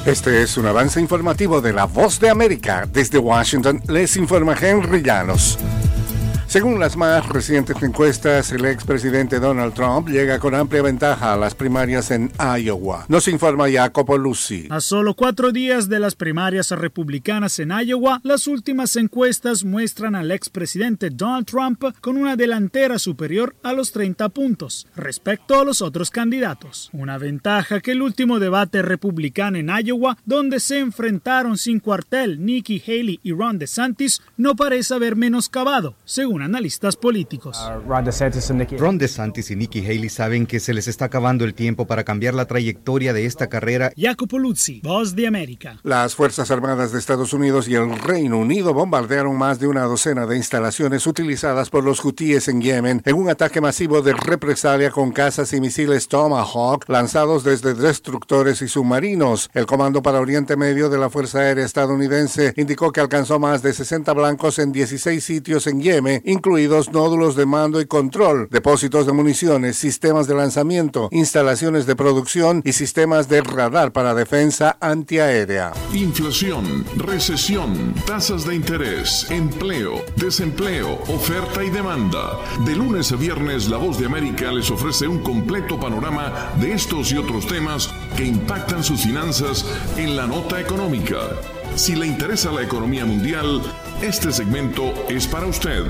Este es un avance informativo de La Voz de América. Desde Washington les informa Henry Llanos. Según las más recientes encuestas, el expresidente Donald Trump llega con amplia ventaja a las primarias en Iowa. Nos informa Jacopo Luzzi. A solo 4 días de las primarias republicanas en Iowa, las últimas encuestas muestran al expresidente Donald Trump con una delantera superior a los 30 puntos respecto a los otros candidatos. Una ventaja que el último debate republicano en Iowa, donde se enfrentaron sin cuartel Nikki Haley y Ron DeSantis, no parece haber menoscabado, según analistas políticos. Ron DeSantis y Nikki Haley saben que se les está acabando el tiempo para cambiar la trayectoria de esta carrera. Jacopo Luzzi, Voz de América. Las Fuerzas Armadas de Estados Unidos y el Reino Unido bombardearon más de una docena de instalaciones utilizadas por los hutíes en Yemen en un ataque masivo de represalia con cazas y misiles Tomahawk lanzados desde destructores y submarinos. El Comando para Oriente Medio de la Fuerza Aérea estadounidense indicó que alcanzó más de 60 blancos en 16 sitios en Yemen, incluidos nódulos de mando y control, depósitos de municiones, sistemas de lanzamiento, instalaciones de producción y sistemas de radar para defensa antiaérea. Inflación, recesión, tasas de interés, empleo, desempleo, oferta y demanda. De lunes a viernes, La Voz de América les ofrece un completo panorama de estos y otros temas que impactan sus finanzas en la nota económica. Si le interesa la economía mundial, este segmento es para usted.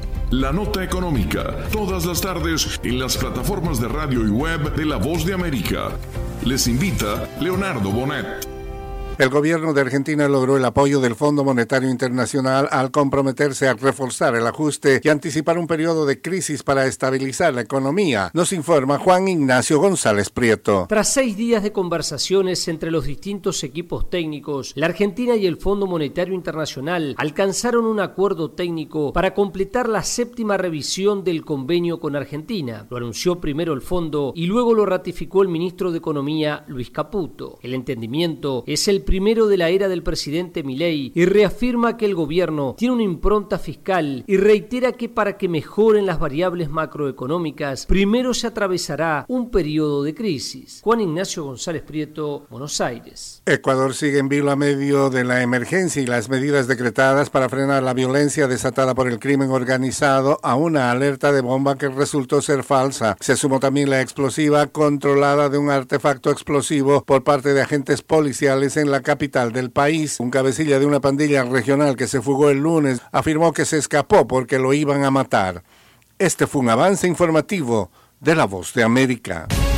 La Nota Económica, todas las tardes en las plataformas de radio y web de La Voz de América. Les invita Leonardo Bonet. El gobierno de Argentina logró el apoyo del Fondo Monetario Internacional al comprometerse a reforzar el ajuste y anticipar un periodo de crisis para estabilizar la economía. Nos informa Juan Ignacio González Prieto. Tras 6 días de conversaciones entre los distintos equipos técnicos, la Argentina y el Fondo Monetario Internacional alcanzaron un acuerdo técnico para completar la 7ª revisión del convenio con Argentina. Lo anunció primero el fondo y luego lo ratificó el ministro de Economía, Luis Caputo. El entendimiento es el primero de la era del presidente Milei y reafirma que el gobierno tiene una impronta fiscal y reitera que para que mejoren las variables macroeconómicas, primero se atravesará un periodo de crisis. Juan Ignacio González Prieto, Buenos Aires. Ecuador sigue en vilo a medio de la emergencia y las medidas decretadas para frenar la violencia desatada por el crimen organizado a una alerta de bomba que resultó ser falsa. Se sumó también la explosiva controlada de un artefacto explosivo por parte de agentes policiales en la capital del país. Un cabecilla de una pandilla regional que se fugó el lunes afirmó que se escapó porque lo iban a matar. Este fue un avance informativo de La Voz de América.